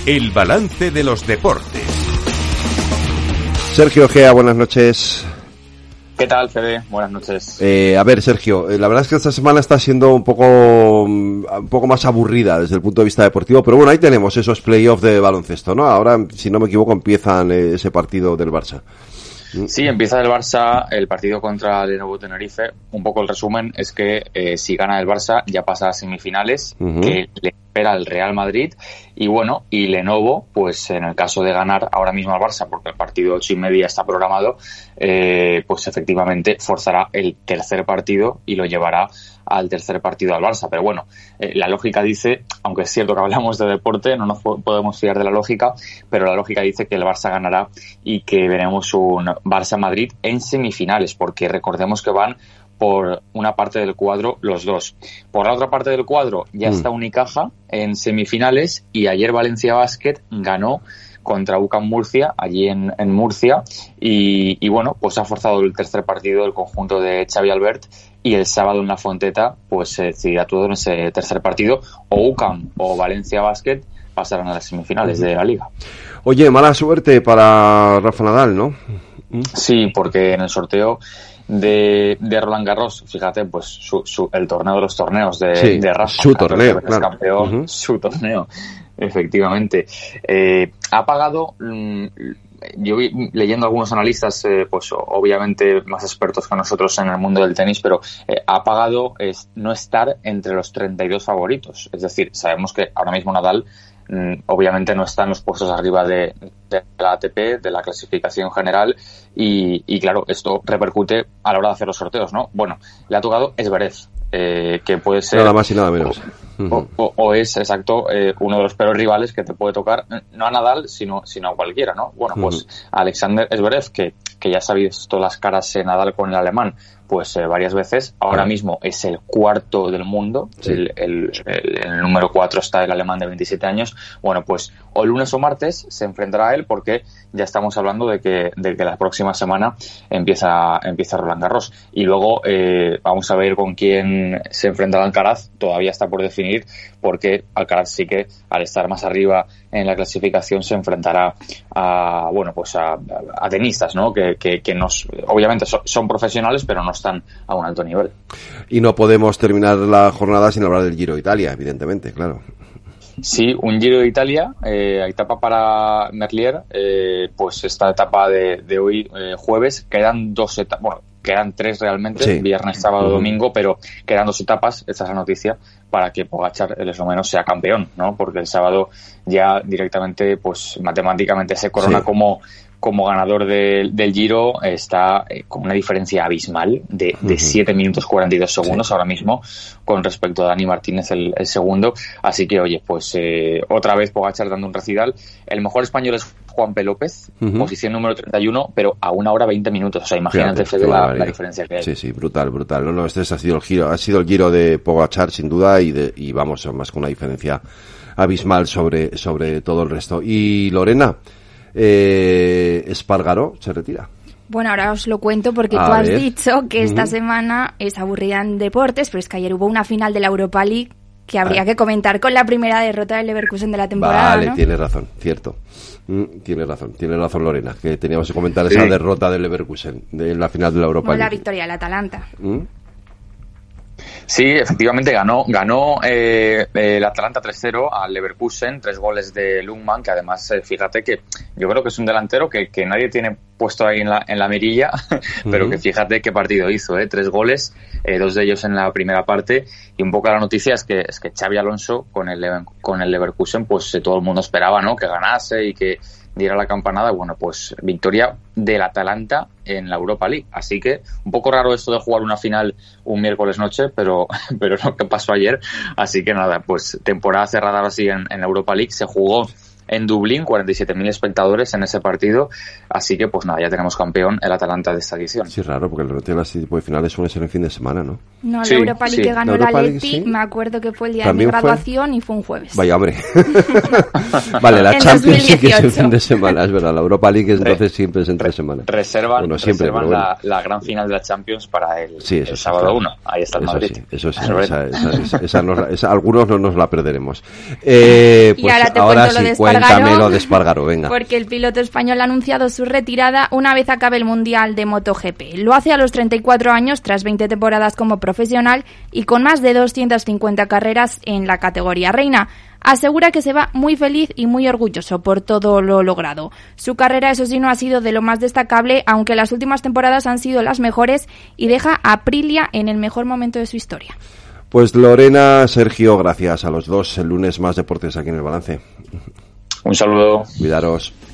El balance de los deportes. Sergio Gea, buenas noches. ¿Qué tal, Fede? Buenas noches. A ver, Sergio, la verdad es que esta semana está siendo un poco más aburrida desde el punto de vista deportivo, pero bueno, ahí tenemos esos playoffs de baloncesto, ¿no? Ahora, si no me equivoco, empiezan ese partido del Barça. Sí, empieza el Barça, el partido contra Lenovo Tenerife. Un poco el resumen es que si gana el Barça ya pasa a semifinales, que le espera el Real Madrid. Y bueno, y Lenovo, pues en el caso de ganar ahora mismo al Barça, porque el partido 8:30 está programado, pues efectivamente forzará el tercer partido y lo llevará al tercer partido al Barça. Pero bueno, la lógica dice, aunque es cierto que hablamos de deporte, no nos podemos fiar de la lógica, pero la lógica dice que el Barça ganará y que veremos un Barça-Madrid en semifinales, porque recordemos que van por una parte del cuadro los dos. Por la otra parte del cuadro ya está Unicaja en semifinales y ayer Valencia Basket ganó contra UCAM Murcia, allí en Murcia, y bueno, pues ha forzado el tercer partido del conjunto de Xavi Albert, y el sábado en la Fonteta pues se decidirá todo en ese tercer partido, o UCAM o Valencia Basket pasarán a las semifinales de la Liga. Oye, mala suerte para Rafa Nadal, ¿no? Sí, porque en el sorteo de Roland Garros, fíjate, pues el torneo de los torneos de Rafa, su torneo, claro. Campeón, su torneo, efectivamente. Ha pagado, yo vi leyendo algunos analistas, pues obviamente más expertos que nosotros en el mundo del tenis, pero ha pagado no estar entre los 32 favoritos. Es decir, sabemos que ahora mismo Nadal obviamente no está en los puestos arriba de la ATP, de la clasificación general, y claro, esto repercute a la hora de hacer los sorteos, ¿no? Bueno, le ha tocado Zverev, que puede ser nada más y nada menos o es exacto uno de los peores rivales que te puede tocar, no a Nadal sino a cualquiera, ¿no? Bueno, pues Alexander Zverev, que ya has visto las caras en Nadal con el alemán pues varias veces, ahora mismo es el cuarto del mundo, sí. El número 4 está el alemán de 27 años. Bueno, pues o lunes o martes se enfrentará a él, porque ya estamos hablando de que la próxima semana empieza Roland Garros, y luego vamos a ver con quién se enfrentará Alcaraz. Todavía está por definir, porque Alcaraz sí que al estar más arriba en la clasificación se enfrentará a tenistas, ¿no? Que obviamente son profesionales, pero no están a un alto nivel. Y no podemos terminar la jornada sin hablar del Giro de Italia, evidentemente, claro. Sí, un Giro de Italia, etapa para Merlier, pues esta etapa de hoy, jueves, quedan dos etapas, bueno, quedan tres realmente, sí. Viernes, sábado, domingo, pero quedan dos etapas, esta es la noticia, para que Pogačar, el esloveno, sea campeón, ¿no? Porque el sábado ya directamente, pues matemáticamente se corona sí. como ganador del Giro. Está con una diferencia abismal de 7 minutos 42 segundos sí. ahora mismo con respecto a Dani Martínez, el segundo. Así que, oye, pues otra vez Pogačar dando un recital. El mejor español es Juan P. López, posición número 31, pero a 1 hora 20 minutos. O sea, imagínate, Fede, la diferencia que hay. Sí, brutal. No, este ha sido el giro de Pogačar, sin duda, y vamos, más con una diferencia abismal sobre todo el resto. Y Lorena, Espargaró se retira. Bueno, ahora os lo cuento, porque tú has dicho que esta semana es aburrida en deportes, pero es que ayer hubo una final de la Europa League que habría que comentar con la primera derrota del Leverkusen de la temporada. Vale, ¿no? Tienes razón, cierto. Tiene razón Lorena, que teníamos que comentar esa derrota del Leverkusen de la final de la Europa League. La victoria del Atalanta. Sí, efectivamente ganó el Atalanta 3-0 al Leverkusen, 3 goles de Lundman, que además, fíjate que yo creo que es un delantero que nadie tiene puesto ahí en la mirilla, pero que fíjate qué partido hizo, 3 goles, 2 de ellos en la primera parte, y un poco la noticia es que Xabi Alonso con el Leverkusen, pues todo el mundo esperaba, ¿no?, que ganase y que diera la campanada. Bueno, pues victoria del Atalanta en la Europa League. Así que un poco raro esto de jugar una final un miércoles noche, pero lo que pasó ayer. Así que nada, pues temporada cerrada ahora sí en la Europa League. Se jugó en Dublín, 47.000 espectadores en ese partido. Así que, pues nada, ya tenemos campeón el Atalanta de esta edición. Sí, raro, porque el resto de las tipo de finales suele ser en fin de semana, ¿no? No, la Europa League que ganó la Atleti, me acuerdo que fue el día de mi graduación y fue un jueves. Vaya, hombre. Vale, la Champions sí que es el fin de semana, es verdad. La Europa League entonces siempre es entre semana. Reservan la gran final de la Champions para el sábado 1. Ahí está el Madrid. Eso sí, algunos no nos la perderemos. Pues y ahora sí, cuéntame lo de Espargaró, venga. Porque el piloto español ha anunciado su retirada una vez acabe el Mundial de MotoGP. Lo hace a los 34 años, tras 20 temporadas como profesional y con más de 250 carreras en la categoría reina. Asegura que se va muy feliz y muy orgulloso por todo lo logrado. Su carrera, eso sí, no ha sido de lo más destacable, aunque las últimas temporadas han sido las mejores, y deja a Aprilia en el mejor momento de su historia. Pues Lorena, Sergio, gracias a los dos. El lunes más deportes aquí en El Balance. Un saludo. Cuidaros.